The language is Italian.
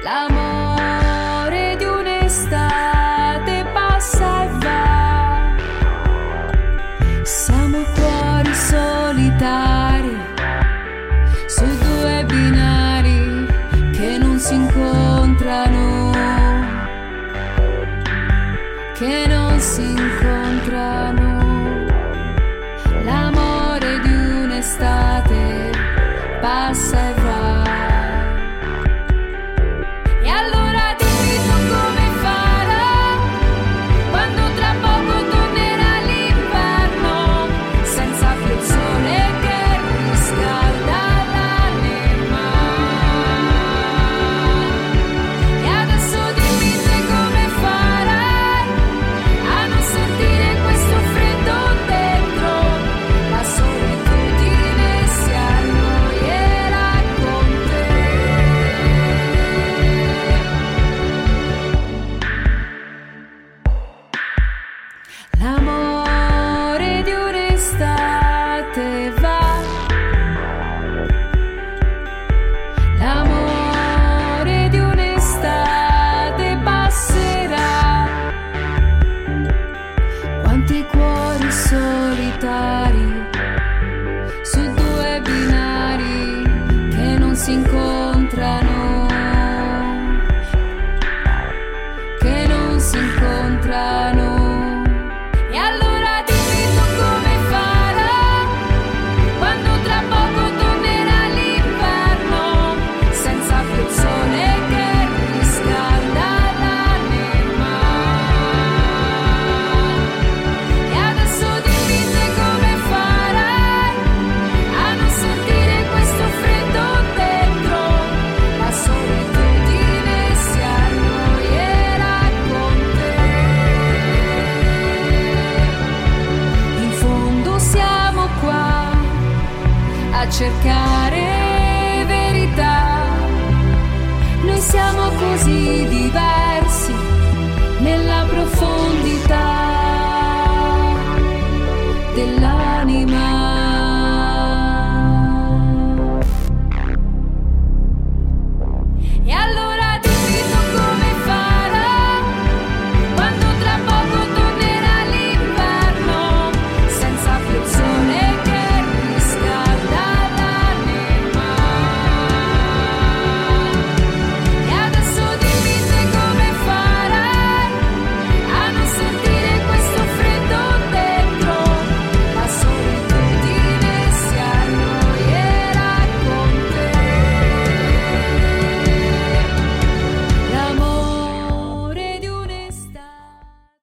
L'amore di un'estate passa e va. Siamo cuori solitari su due binari che non si incontrano, che non si incontrano. L'amore di un'estate passa e va. E allora dimmi tu come farà quando tra poco tornerà l'inverno, senza più il sole che riscalda l'anima. E adesso dimmi te come farai a non sentire questo freddo dentro, la solitudine si annoierà con te. L'amore di un'estate va, l'amore di un'estate passerà. Quanti cuori solitari su due binari che non si incontrano, che non si incontrano. E allora dimmi tu come farà quando tra poco tornerà l'inverno, senza più il sole che riscalda l'anima. E adesso dimmi te come farai a non sentire questo freddo dentro, la solitudine si annoierà con te. In fondo siamo qua a cercare verità. Noi siamo così diversi nella profondità della